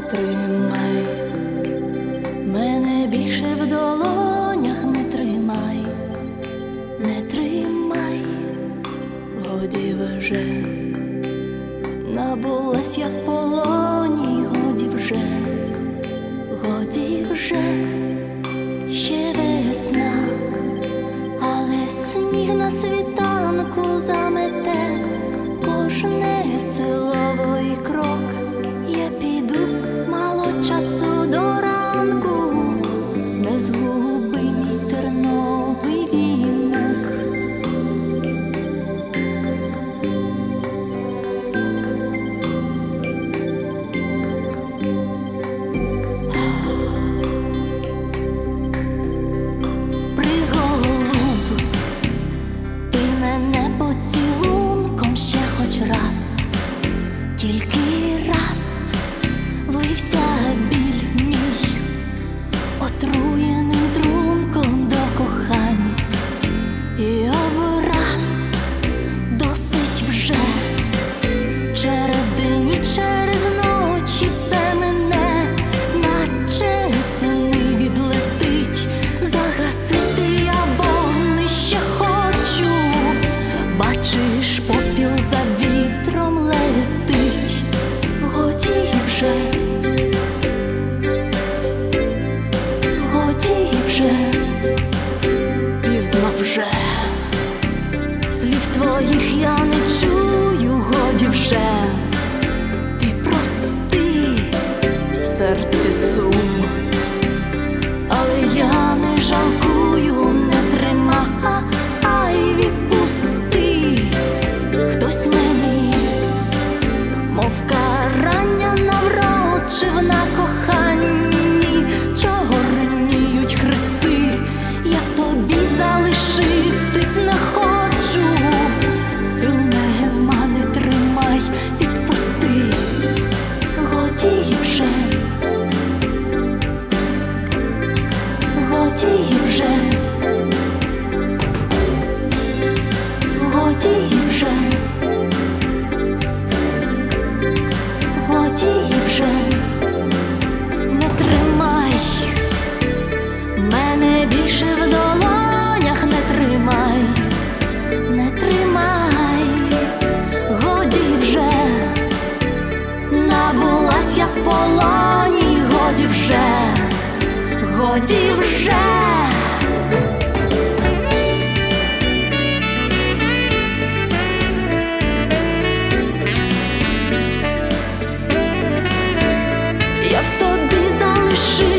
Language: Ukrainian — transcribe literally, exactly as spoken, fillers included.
тримай, мене більше в долонях не тримай, не тримай, годі вже, набулась я в полоні, годі вже, годі вже, ще весна, але сніг на світанку замете кожне силовий крок. Я піду, мало часу до ранку, не згуби мій терновий вінок. Приголуб, ти мене поцілунком ще хоч раз, тільки раз влився біль мій отруєним трунком до кохання, і образ досить вже, через день і через ночі все мене, наче сини відлетить, загасити я вогнище хочу, бачиш, попіл за вітром летить. Годі вже, годі вже, пізно вже, слів твоїх я не чую, годі вже, ти прости, в серці сум, але я не жалкую, не тримай, відпусти, хтось мені, мов карання наврочив на коханні, чорніють хрести, я в тобі залишитись не хочу, сил нема, не тримай, відпусти, годі вже, годі вже, годі вже, годі вже, не тримай, мене більше в долонях не тримай, не тримай, годі вже, набулась я в полоні, годі вже, годі вже. Я в тобі залишив